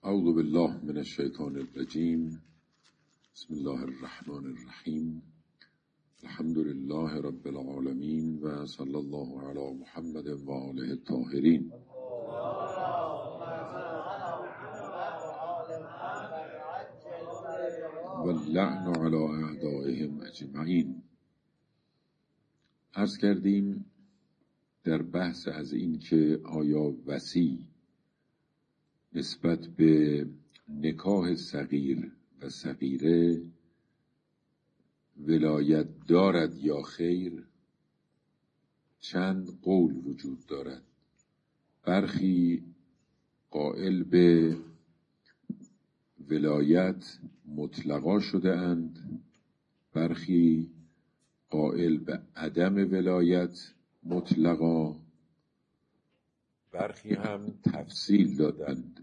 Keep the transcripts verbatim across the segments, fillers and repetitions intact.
اعوذ بالله من الشیطان الرجیم. بسم الله الرحمن الرحیم. الحمد لله رب العالمین و صلی الله علی محمد و آله الطاهرین. و اللعن علی اعدائهم اجمعین. عرض کردیم در بحث از این که آیا وصی نسبت به نکاح صغیر و صغیره ولایت دارد یا خیر، چند قول وجود دارد. برخی قائل به ولایت مطلقا شده اند، برخی قائل به عدم ولایت مطلقا، برخی هم تفصیل دادند.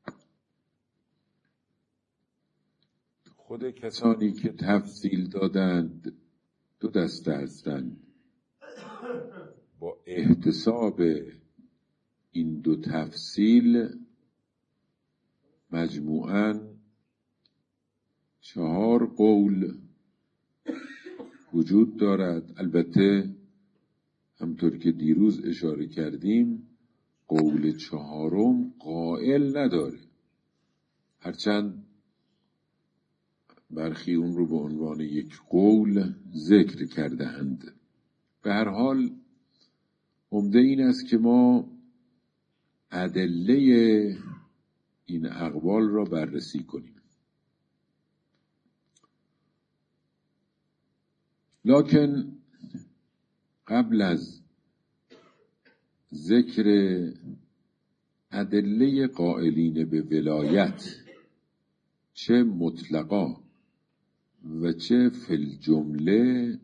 خود کسانی که تفصیل دادند دو دسته هستند. با احتساب این دو تفصیل مجموعاً چهار قول وجود دارد. البته همطور که دیروز اشاره کردیم قول چهارم قائل نداره، هرچند برخی اون رو به عنوان یک قول ذکر کرده اند. به هر حال عمده این است که ما ادله این اقوال را بررسی کنیم. لکن قبل از ذکر ادله قائلین به ولایت، چه مطلقا و چه فی الجمله،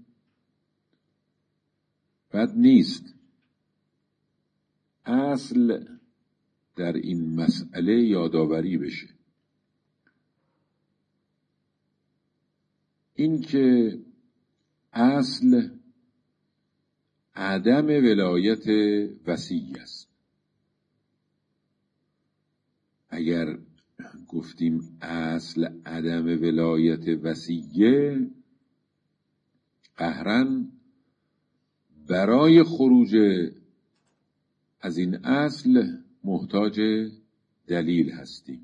بد نیست اصل در این مسئله یادآوری بشه. این که اصل عدم ولایت وصی است. اگر گفتیم اصل عدم ولایت وصیه، قهراً برای خروج از این اصل محتاج دلیل هستیم.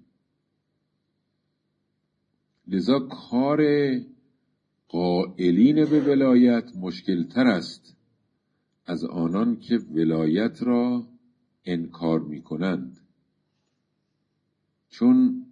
لذا کار قائلین به ولایت مشکل تر است از آنان که ولایت را انکار می کنند، چون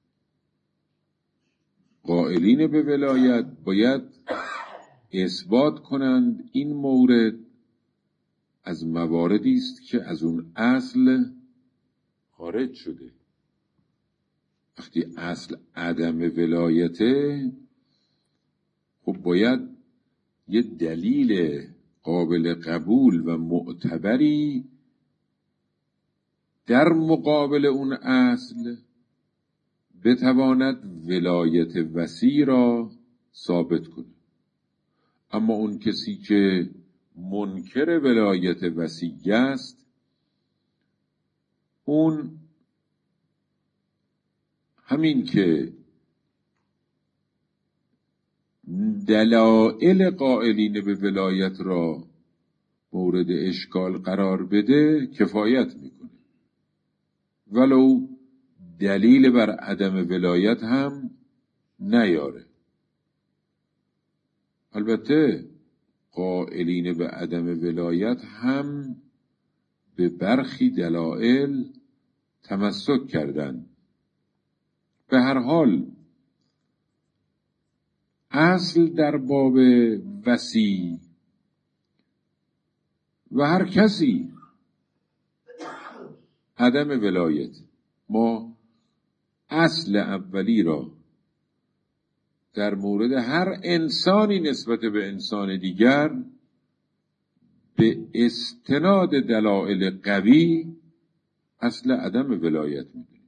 قائلین به ولایت باید اثبات کنند این مورد از مواردی است که از اون اصل خارج شده. وقتی اصل عدم ولایته، خب باید یه دلیل قابل قبول و معتبری در مقابل اون اصل بتواند ولایت وصی را ثابت کنه. اما اون کسی که منکر ولایت وصی است، اون همین که دلائل قائلین به ولایت را مورد اشکال قرار بده کفایت میکنه، ولو دلیل بر عدم ولایت هم نیاره. البته قائلین به عدم ولایت هم به برخی دلائل تمسک کردند. به هر حال اصل در باب وصی و هر کسی عدم ولایت، ما اصل اولی را در مورد هر انسانی نسبت به انسان دیگر به استناد دلائل قوی اصل عدم ولایت می‌دونیم.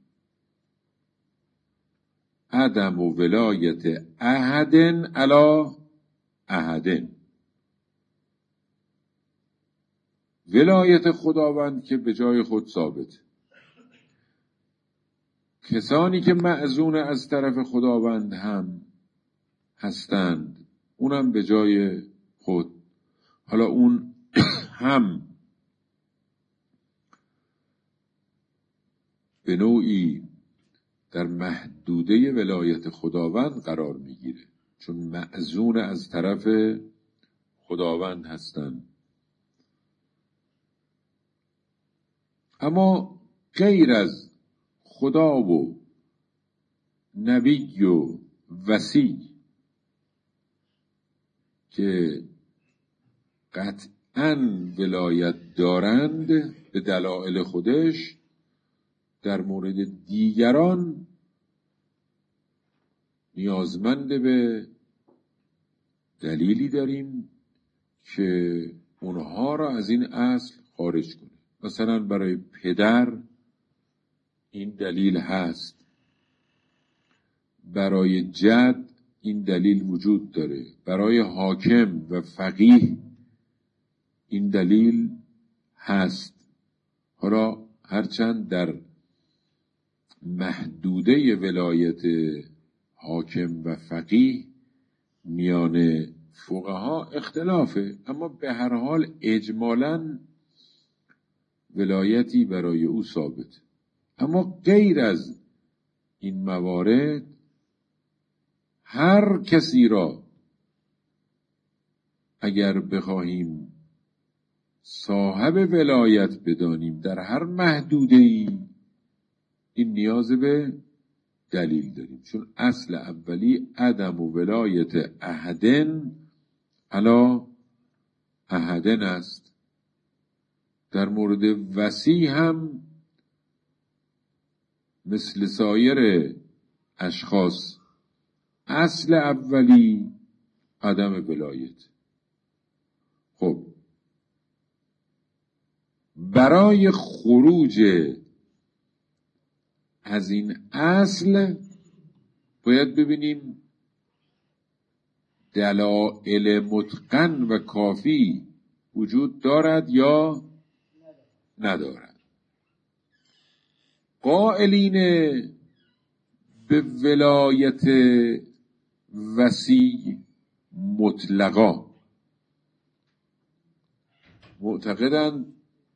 عدم ولایت احد علی احد، ولایت خداوند که به جای خود ثابت، کسانی که مأذون از طرف خداوند هم هستند، اونم به جای خود. حالا اون هم به نوعی در محدوده ولایت خداوند قرار میگیره، چون مأذون از طرف خداوند هستند. اما غیر از خدا و نبی و وصی که قطعاً ولایت دارند به دلایل خودش، در مورد دیگران نیازمند به دلیلی داریم که اونها را از این اصل خارج کنه. مثلا برای پدر این دلیل هست، برای جد این دلیل وجود داره، برای حاکم و فقیه این دلیل هست. حالا هرچند در محدوده ولایت حاکم و فقیه میان فقها اختلافه، اما به هر حال اجمالاً ولایتی برای او ثابت. اما غیر از این موارد هر کسی را اگر بخواهیم صاحب ولایت بدانیم در هر محدوده‌ای، این نیاز به دلیل داریم، چون اصل اولی عدم و ولایت احدن علا احدن است. در مورد وصی هم مثل سایر اشخاص اصل اولی عدم ولایت. خب برای خروج از این اصل باید ببینیم دلایل متقن و کافی وجود دارد یا ندارد. قائلین به ولایت وصی مطلقا معتقدند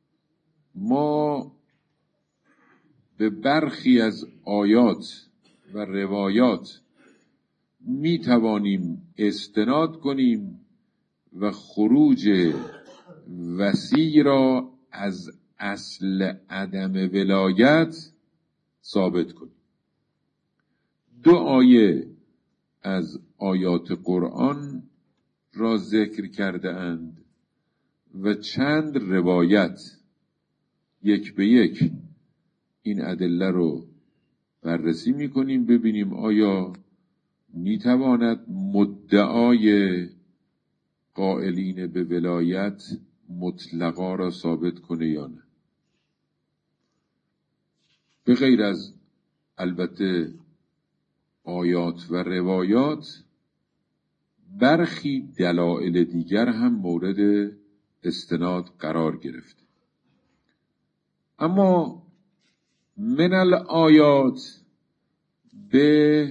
ما به برخی از آیات و روایات می توانیم استناد کنیم و خروج وصی را از اصل عدم ولایت ثابت کنیم. دو آیه از آیات قرآن را ذکر کرده اند و چند روایت، یک به یک این ادله رو بررسی میکنیم، ببینیم آیا میتواند مدعای قائلین به ولایت مطلقا را ثابت کنه یا نه. به غیر از البته آیات و روایات، برخی دلایل دیگر هم مورد استناد قرار گرفته. اما من الآیات به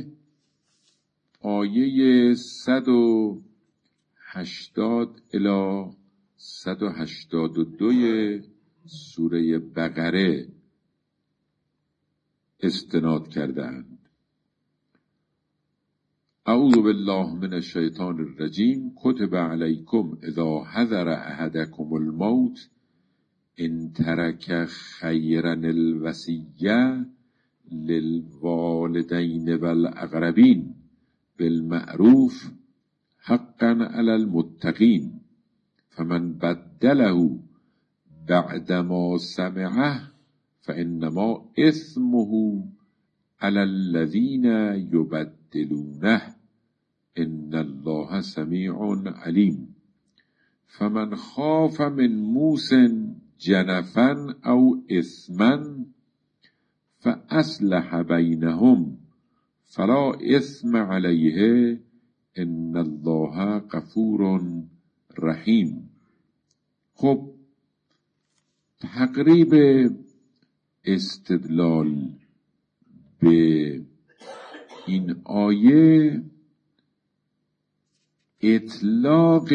آیه صد و هشتاد الی صد و هشتاد و دو سوره بقره استناد کردند. اعوذ بالله من الشیطان الرجیم. کتب علیکم اذا حضر احدکم الموت ان ترک خیرا الوصیه للوالدین والاقربین بالمعروف حقا علی المتقین فمن بدله بعدما سمعه فانما اثمه علی الذین یبدلونه ان الله سمیع علیم. فمن خاف من موص جنفا او اثما فاصلح بینهم فلا اثم علیه ان الله غفور رحیم. خب تقریب استدلال به این آیه اطلاق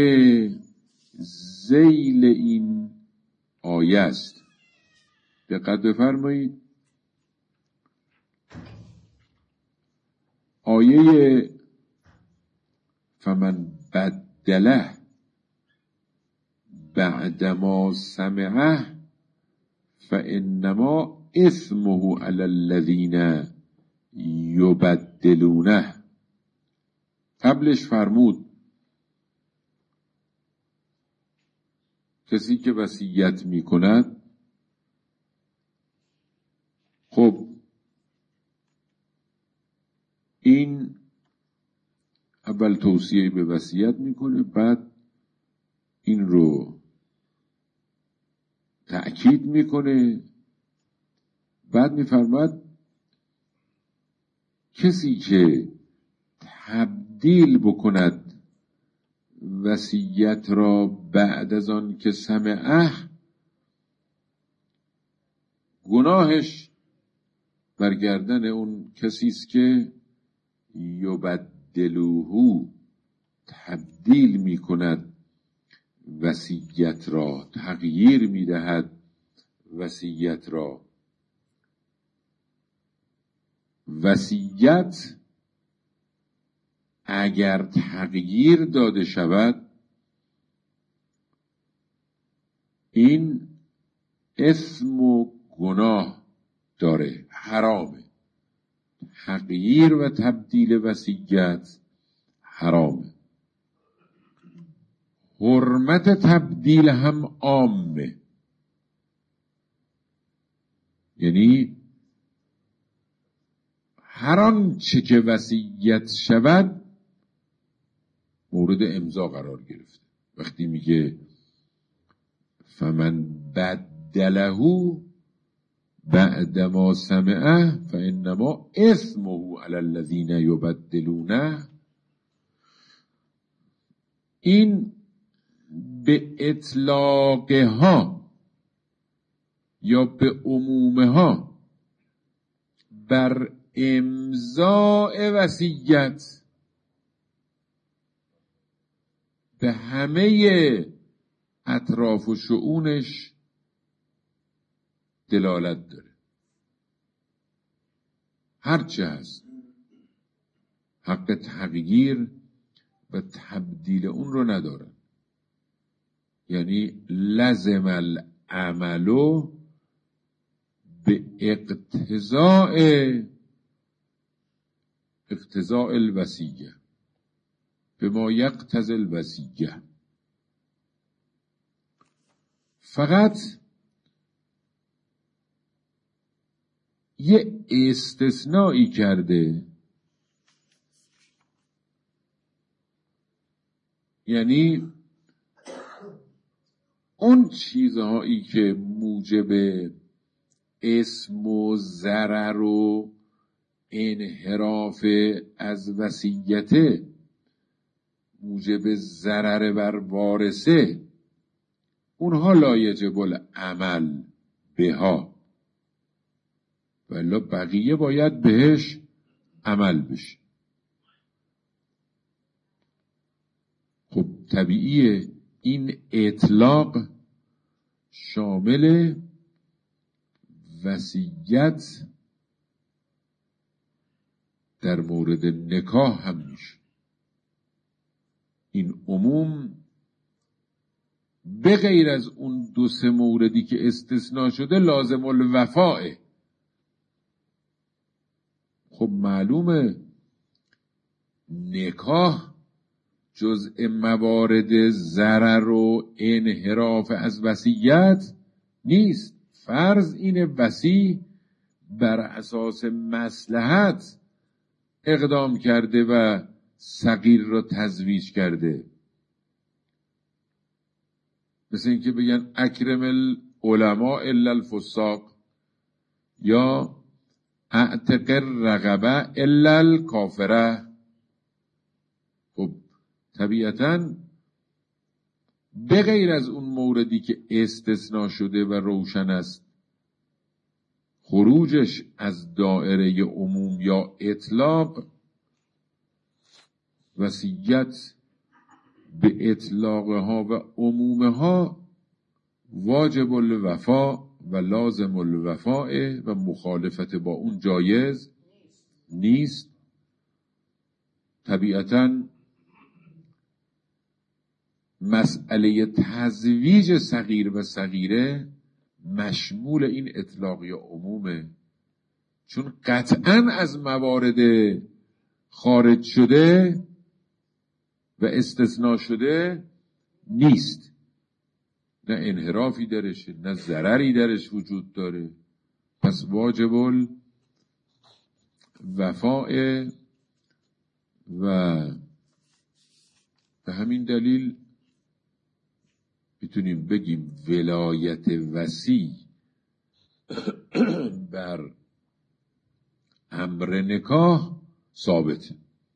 ذیل این آیه است. دقت بفرمایید، آیه فمن بدله بعدما سمعه فانما اثمه علی الذین یبدلونه. قبلش فرمود کسی که وصیت می کند، خب این اول توصیه به وصیت میکنه، بعد این رو تأکید میکنه، بعد میفرماد کسی که تبدیل بکند وصیت را بعد از آن که سمعه، گناهش برگردن اون کسی است که یبدلوه، تبدیل می کند وصیت را، تغییر می دهد وصیت را. وصیت اگر تغییر داده شود، این اسم و گناه داره، حرامه. تغییر و تبدیل وصیت حرامه. حرمت تبدیل هم عامه، یعنی هر آنچه که وصیت شود مورد امضا قرار گرفته. وقتی میگه فمن بدله بعدما سمعه فانما اثمه علی الذین یبدلونه، این به اطلاقها یا به عمومها بر امضاء وصیت به همه اطراف و شؤونش دلالت داره. هرچه هست حق تغییر و تبدیل اون رو ندارن. یعنی لزم العملو به اقتضاء اقتضاء الوصیه، به ما یقتضی الوصیه. فقط یه استثنایی کرده، یعنی اون چیزهایی که موجب اسم و ضرر و انحراف از وصیت، موجب ضرر بر وارثه، اونها لا یجب العمل بها، ولی بقیه باید بهش عمل بشه. خب طبیعیه این اطلاق شامل وصیت در مورد نکاح هم میشه. این عموم به غیر از اون دو سه موردی که استثناء شده لازم الوفائه. خب معلومه نکاح جزء موارد ضرر و انحراف از وصیت نیست. فرض اینه وصی بر اساس مصلحت اقدام کرده و صغیر را تزویج کرده، مثل اینکه بگن اکرم العلماء الا الفساق یا اعتق الرقبه الا الکافره. خب طبیعتاً به غیر از اون موردی که استثناء شده و روشن است، خروجش از دائره عموم یا اطلاق، وصیت به اطلاقها و عمومها واجب الوفا و لازم الوفاء و مخالفت با اون جایز نیست. طبیعتاً مسئله تزویج صغیر و صغیره مشمول این اطلاق یا عمومه، چون قطعاً از موارد خارج شده و استثناء شده نیست، نه انحرافی درش نه ضرری درش وجود داره. پس واجب الوفاء و به همین دلیل میتونیم بگیم ولایت وصی بر امر نکاح ثابته.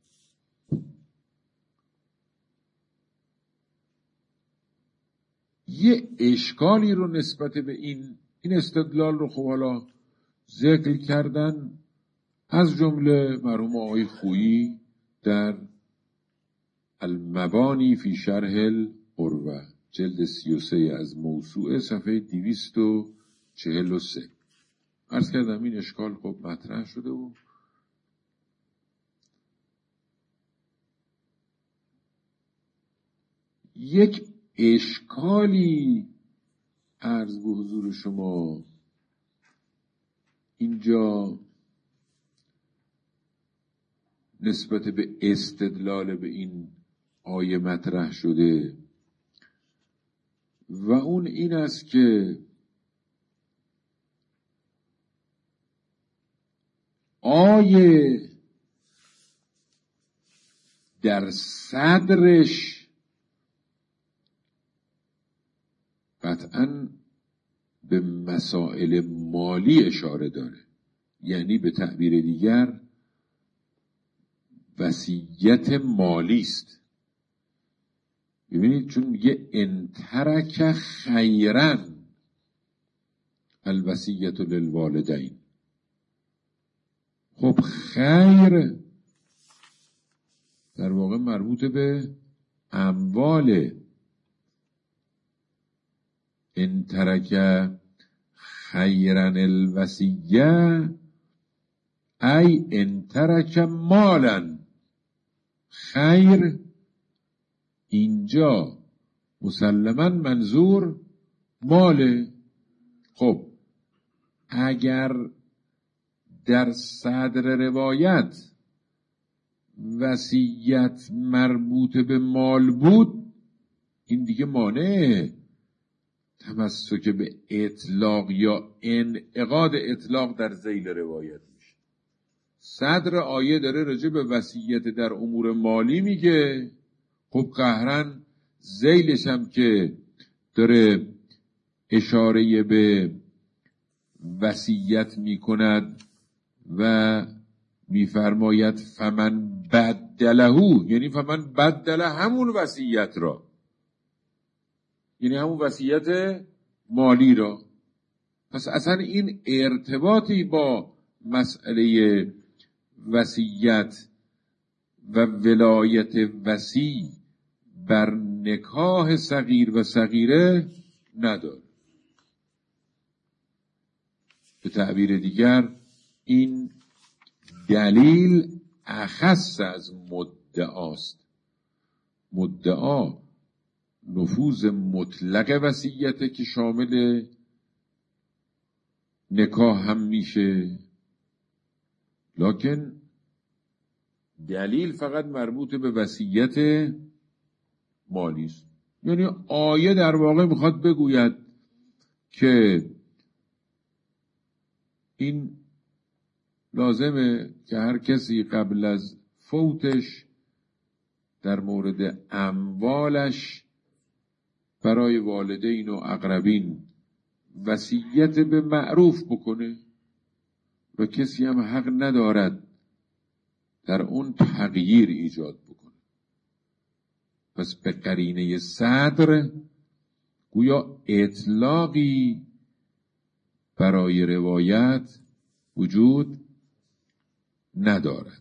یه اشکالی رو نسبت به این این استدلال رو خب حالا ذکر کردن، از جمله مرحوم آقای خویی در المبانی فی شرح العروة جلد سی و سه از موسوعه صفحه دویست و چهل و سه عرض کردم این اشکال خب مطرح شده و یک اشکالی عرض به حضور شما اینجا نسبت به استدلال به این آیه مطرح شده و اون این است که آیه در صدرش قطعاً به مسائل مالی اشاره داره، یعنی به تعبیر دیگر وصیت مالی است. ببینید چون یه انترک خیراً الوصیت للوالدین، خب خیر در واقع مربوط به اموال، انترک خیراً الوصیه ای انترک مالا، خیر اینجا مسلماً منظور ماله. خب اگر در صدر روایت وصیت مربوط به مال بود، این دیگه مانع تمسک به اطلاق یا انعقاد اطلاق در ذیل روایت میشه. صدر آیه داره راجع به وصیت در امور مالی میگه، خب قهرن ذیلش هم که داره اشاره به وصیت میکند و میفرماید فمن بدله، یعنی فمن بدله همون وصیت را، یعنی همون وصیت مالی را. پس اصلا این ارتباطی با مسئله وصیت و ولایت وصی بر نکاح صغیر و صغیره نداره. به تعبیر دیگر این دلیل اخص از مدعاست. مدعا نفوذ مطلق وصیت که شامل نکاح هم میشه، لکن دلیل فقط مربوط به وصیت مالی است. یعنی آیه در واقع میخواد بگوید که این لازمه که هر کسی قبل از فوتش در مورد اموالش برای والدین و اقربین وصیت به معروف بکنه و کسی هم حق ندارد در اون تغییر ایجاد بکنه. پس به قرینه صدر گویا اطلاقی برای روایت وجود ندارد.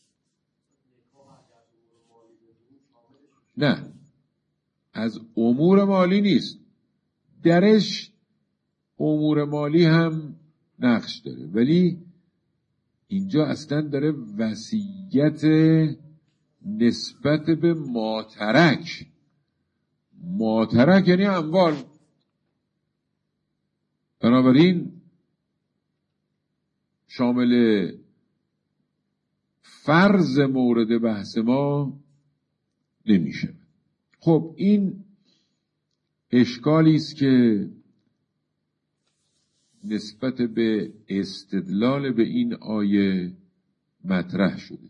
نه، از امور مالی نیست، درش امور مالی هم نقش داره، ولی اینجا اصلا داره وصیت نسبت به ماترک. ماترک یعنی اموال. بنابراین شامل فرض مورد بحث ما نمیشه. خب این اشکالی است که نسبت به استدلال به این آیه مطرح شده.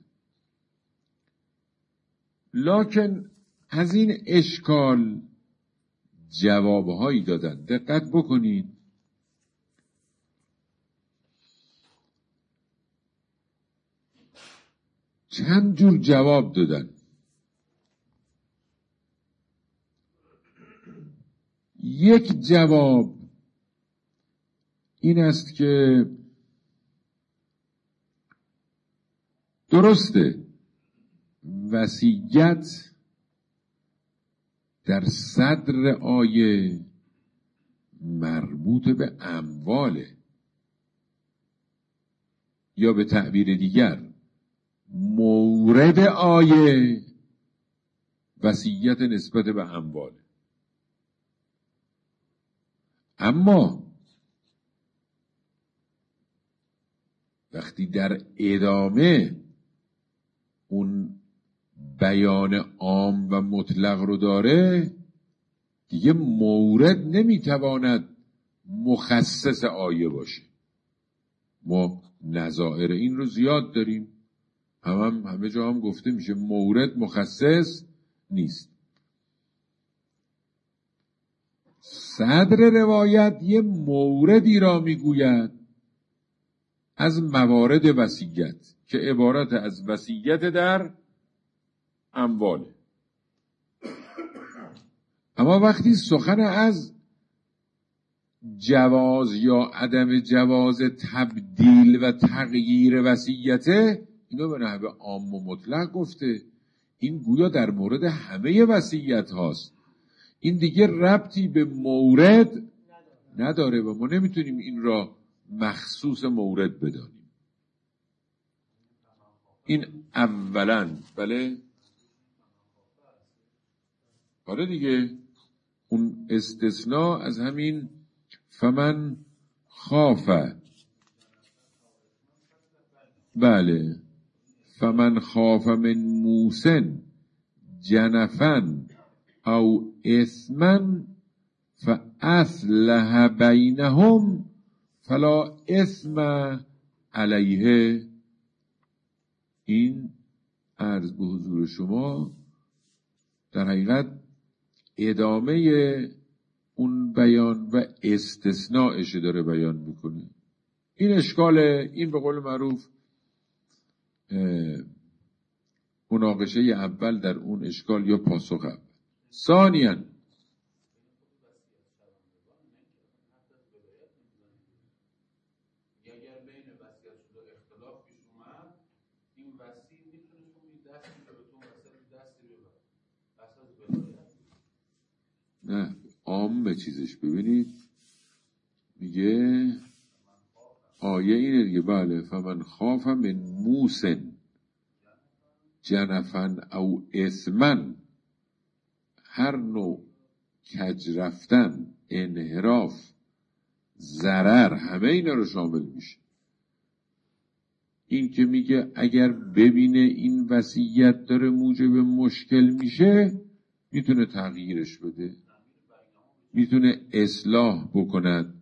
لکن از این اشکال جوابهایی دادن. دقت بکنید، چند جور جواب دادن. یک جواب این است که درسته وصیت در صدر آیه مربوط به امواله، یا به تعبیر دیگر مورد آیه وصیت نسبت به امواله. اما وقتی در ادامه اون بیان عام و مطلق رو داره، دیگه مورد نمیتواند مخصص آیه باشه. ما نظائر این رو زیاد داریم، هم, هم همه جا هم گفته میشه مورد مخصص نیست. صدر روایت یه موردی را میگوید از موارد وصیت که عبارت از وصیت در امواله. اما وقتی سخن از جواز یا عدم جواز تبدیل و تغییر وصیته، اینو به نحو عام و مطلق گفته. این گویا در مورد همه وصیت هاست. این دیگه ربطی به مورد نداره و ما نمیتونیم این را مخصوص مورد بدانیم. این اولا. بله آره دیگه، اون استثناء از همین فمن خاف. بله، فمن خاف من موسن جنفا او اثما فاصلح بینهم فلا اثم علیه. این عرض به حضور شما در حقیقت ادامه اون بیان و استثناءش داره بیان میکنه. این اشکاله. این به قول معروف مناقشه اول در اون اشکال یا پاسخ اول. ثانیاً نه عام به چیزش ببینید، میگه آیه اینه دیگه. بله، فمن خاف من موسن جنفن او اثمن، هر نوع کج رفتن، انحراف، ضرر، همه اینا رو شامل میشه. این که میگه اگر ببینه این وصیت داره موجب مشکل میشه، میتونه تغییرش بده، میتونه اصلاح بکند.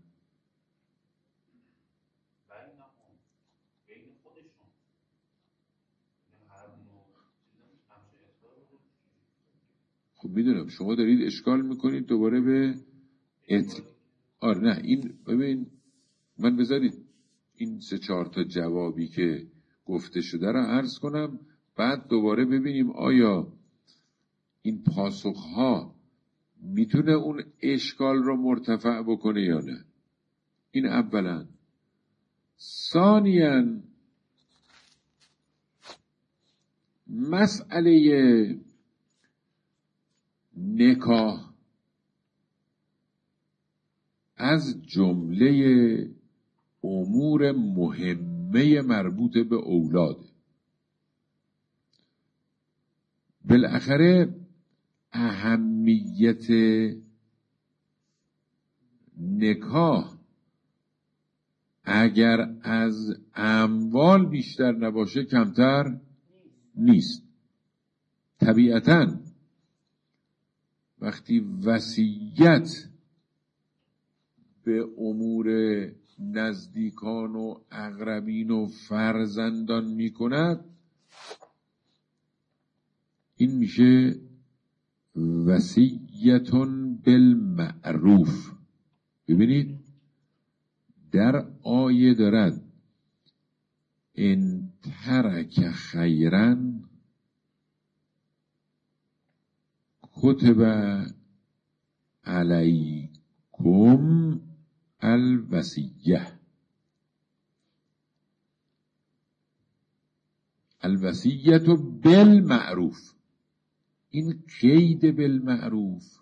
خب میدونم شما دارید اشکال میکنید دوباره به ات... آره نه این ببین، من بذارید این سه چهار تا جوابی که گفته شده رو عرض کنم، بعد دوباره ببینیم آیا این پاسخها میتونه اون اشکال رو مرتفع بکنه یا نه. این اولا. ثانیاً مسئله نکاح از جمله امور مهمه مربوط به اولاده. بالاخره اهمیت نکاح اگر از اموال بیشتر نباشه کمتر نیست. طبیعتاً وقتی وصیت به امور نزدیکان و اقربین و فرزندان می کند، این میشه وصیتون بالمعروف. ببینید در آیه دارد ان ترک خیرا کتب علیکم الوصیه. الوصیه بالمعروف. این قید بالمعروف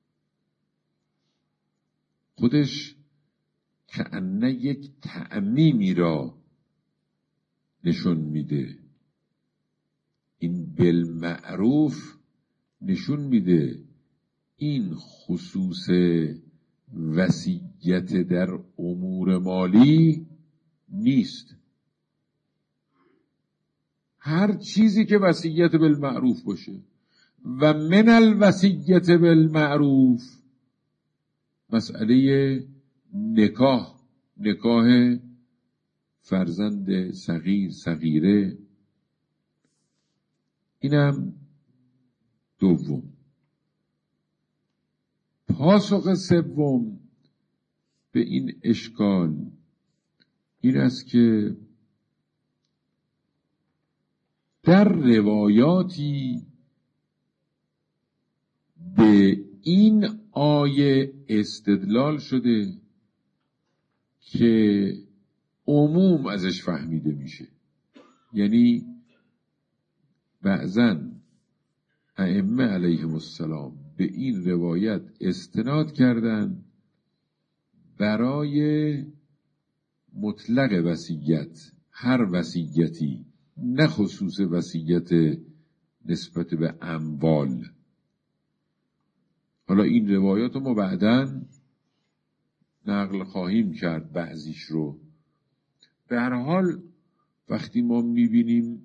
خودش کأنه یک تعمیمی را نشون میده. این بالمعروف نشون میده این خصوص وصیت در امور مالی نیست. هر چیزی که وصیت بالمعروف باشه و من الوصیت بالمعروف مسئله نکاح، نکاح فرزند صغیر صغیره، اینم دوم. پاسخ سوم به این اشکال این است که در روایاتی به این آیه استدلال شده که عموم ازش فهمیده میشه. یعنی بعضاً ائمه علیهم السلام به این روایت استناد کردن برای مطلق وصیت، هر وصیتی، نه خصوص وصیت نسبت به اموال. حالا این روایات رو ما بعداً نقل خواهیم کرد بعضیش رو. به هر حال وقتی ما میبینیم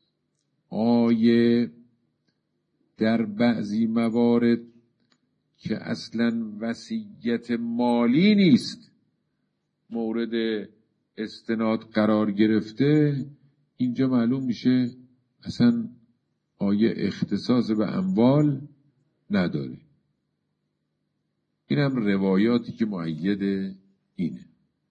آیه در بعضی موارد که اصلاً وصیت مالی نیست مورد استناد قرار گرفته، اینجا معلوم میشه اصلا آیه اختصاص به اموال نداره. اینم روایاتی که مؤید اینه.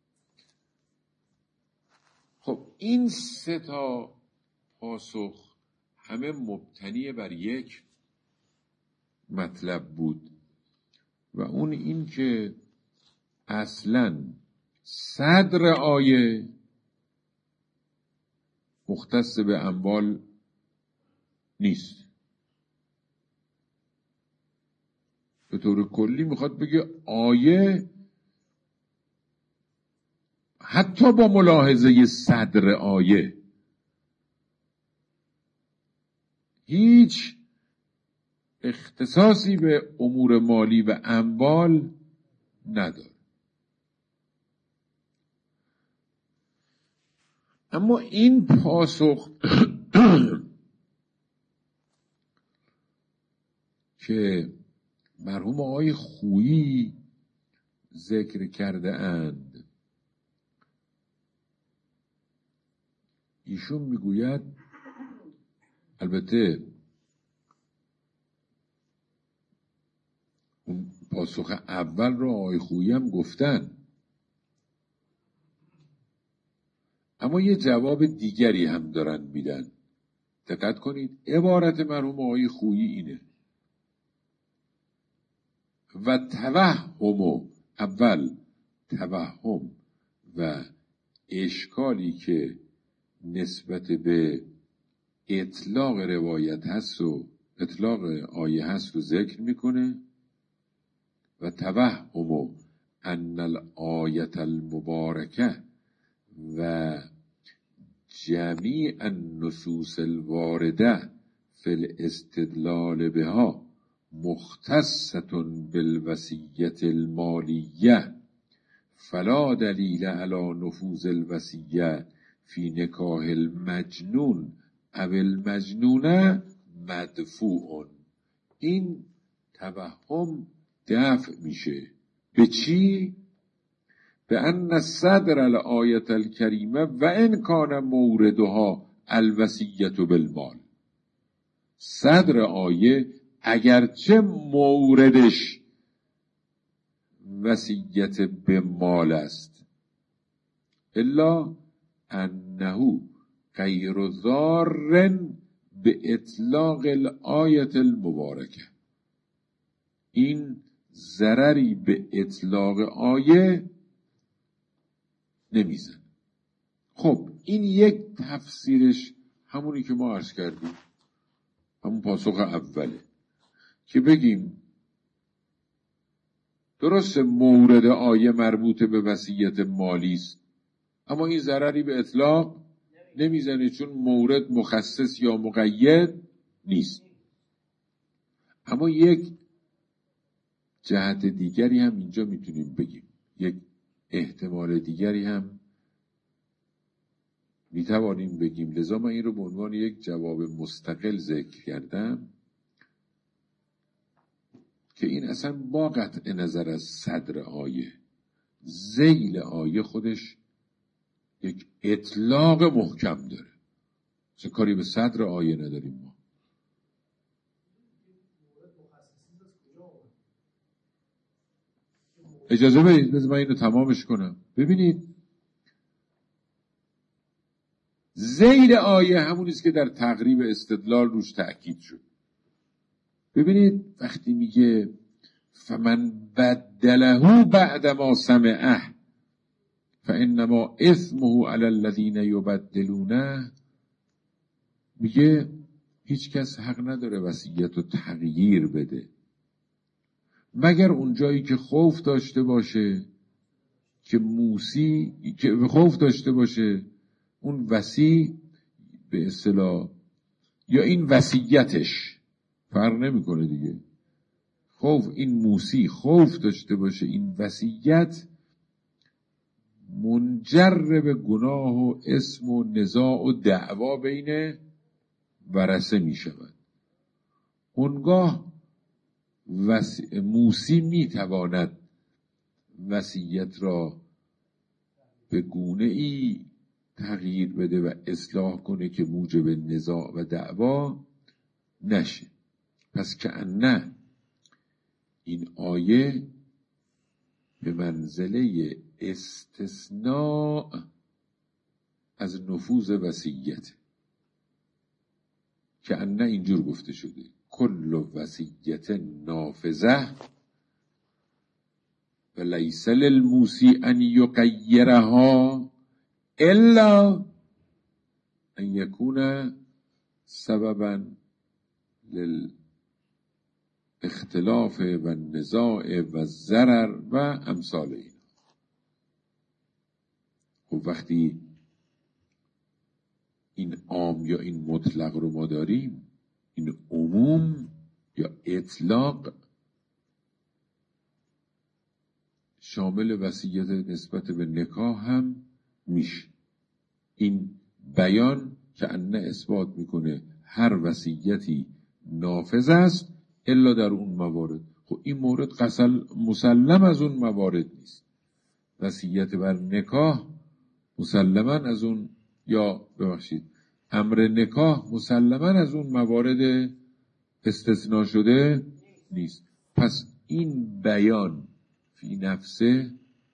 خب این سه تا پاسخ همه مبتنی بر یک مطلب بود و اون این که اصلاً صدر آیه مختص به اموال نیست. به طور کلی میخواد بگه آیه حتی با ملاحظه صدر آیه هیچ اختصاصی به امور مالی و اموال نداره. اما این پاسخ که مرحوم آقای خویی ذکر کرده اند، ایشون میگوید، البته اون پاسخ اول رو آقای خویی هم گفتن، اما یه جواب دیگری هم دارن میدن. دقت کنید عبارت مرحوم آقای خویی اینه: و توهم، اول توهم و اشکالی که نسبت به اطلاق روایت هست و اطلاق آیه هست رو ذکر میکنه و توهم ان الآیت المبارکه و جمیع النصوص الوارده فی الاستدلال بها مختصة بالوصیة المالیه فلا دلیل علی نفوذ الوصیه فی نکاح المجنون او المجنونه مدفوع. این توهم دفع میشه به چی؟ به ان صدر الآیت الکریمه و ان کان موردها الوصیة بالمال. صدر آیه اگرچه موردش وصیت به مال است، الا انه غیر ضار به اطلاق الآیت المبارکه. این ضرری به اطلاق آیه نمیزن. خب این یک تفسیرش همونی که ما عرض کردیم، همون پاسخ اوله که بگیم درست مورد آیه مربوط به وصیت مالی است، اما این ضرری به اطلاق نمیزنه چون مورد مخصص یا مقید نیست. اما یک جهت دیگری هم اینجا میتونیم بگیم، یک احتمال دیگری هم میتوانیم بگیم، لذا من این رو به عنوان یک جواب مستقل ذکر کردم که این اصلا با قطع نظر از صدر آیه، ذیل آیه خودش یک اطلاق محکم داره، چه کاری به صدر آیه نداریم ما. اجازه بدید بذار من اینو تمامش کنم. ببینید ذیل آیه همونیست که در تقریب استدلال روش تأکید شد. ببینید وقتی میگه فمن بدله بعد ما سمعه فانما اثمه علی الذین یبدلونه، میگه هیچ کس حق نداره وصیت رو تغییر بده مگر اونجایی که خوف داشته باشه که موسی که خوف داشته باشه اون وصی به اصطلاح یا این وصیتش فرق نمیکنه دیگه، خوف این موسی خوف داشته باشه این وصیت منجر به گناه و اسم و نزاع و دعوا بین ورثه می شود. اونگاه وسی... موسی می تواند وصیت را به گونه ای تغییر بده و اصلاح کنه که موجب نزاع و دعوا نشه. پس که نه این آیه به منزله استثناء از نفوذ وصیت، که نه اینجور گفته شده کل وصیت نافذه و لیس للموسی ان یغیرها الا ان یکون سببا للاختلاف و النزاع و الضرر و امثال این. خب وقتی این عام یا این مطلق رو ما داریم، این عموم یا اطلاق شامل وصیت نسبت به نکاح هم میشه. این بیان که انه اثبات میکنه هر وصیتی نافذ است الا در اون موارد. خب این مورد قصل مسلم از اون موارد نیست. وصیت بر نکاح مسلما از اون، یا ببخشید امر نکاح مسلما از اون موارد استثناء شده نیست. پس این بیان فی نفسه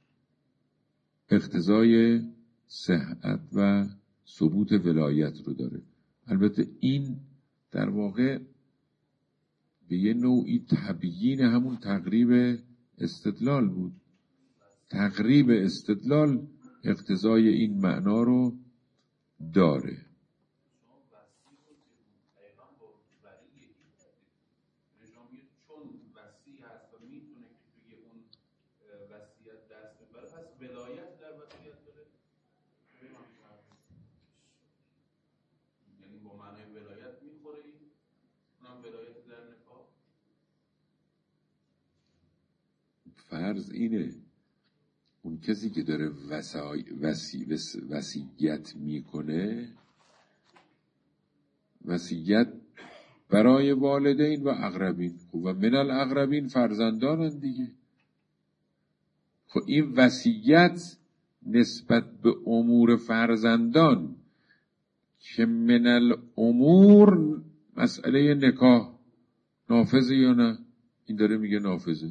اقتضای صحت و ثبوت ولایت رو داره. البته این در واقع به یه نوعی تبیین همون تقریب استدلال بود. تقریب استدلال اقتضای این معنا رو داره. فرض اینه اون کسی که داره وسای وسی وس وصیت میکنه، وصیت برای والدین و اقربین، و من الاقربین فرزندانن دیگه. خب این وصیت نسبت به امور فرزندان که من الامور مسئله نکاح نافذه یا نه؟ این داره میگه نافذه.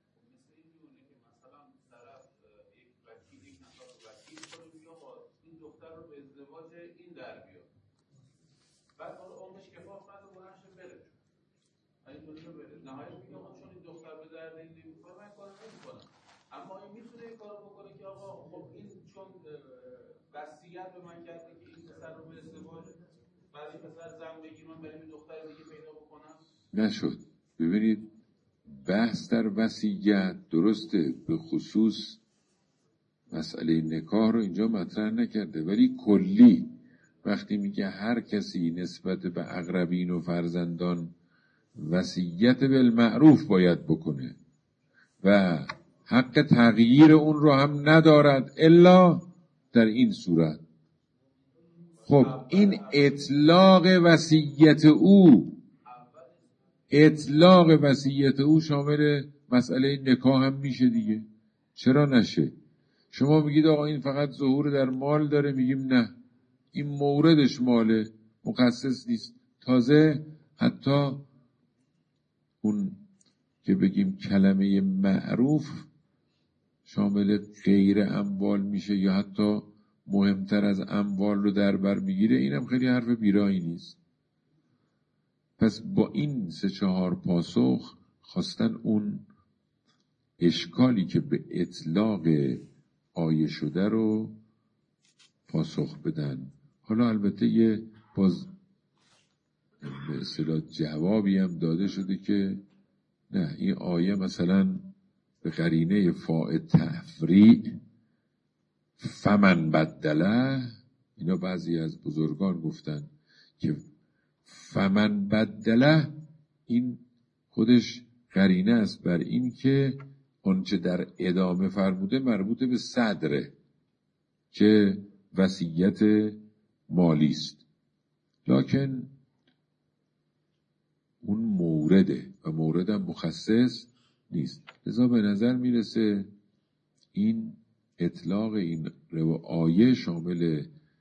اما این میتونه این کارو بکنه که آقا خب این چون وصیت به من کرده که این پسر رو به ازدواج بعد این پسر زن بگیر من بریم این دختر دیگه پیدا بکنم. نشد. ببینید بحث در وصیت درسته، به خصوص مسئله نکاح رو اینجا مطرح نکرده، ولی کلی وقتی میگه هر کسی نسبت به اقربین و فرزندان وصیت بالمعروف باید بکنه و حق تغییر اون رو هم ندارد الا در این صورت. خب این اطلاق وصیت او اطلاق وصیت او شامل مسئله نکاح هم میشه دیگه. چرا نشه؟ شما میگید آقا این فقط ظهور در مال داره، میگیم نه، این موردش ماله، مخصص نیست. تازه حتی اون که بگیم کلمه معروف شامل غیر اموال میشه یا حتی مهمتر از اموال رو در بر میگیره، اینم خیلی حرف بیرایی نیست. پس با این سه چهار پاسخ خواستن اون اشکالی که به اطلاق آیه شده رو پاسخ بدن. حالا البته یه باز به اصطلاح جوابی هم داده شده که نه، این آیه مثلا به قرینه فاء تفریع فمن بدله، اینا بعضی از بزرگان گفتن که فمن بدله این خودش قرینه است بر این که آنچه در ادامه فرموده مربوط به صدره که وصیت مالی است، لکن اون مورده و موردم مخصص نیست. لذا به نظر میرسه این اطلاق این رو آیه شامل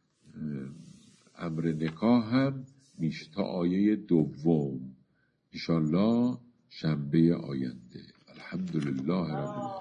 امر نکاح هم میشه تا آیه دوم انشالله شنبه آینده. الحمدلله رب العالمین.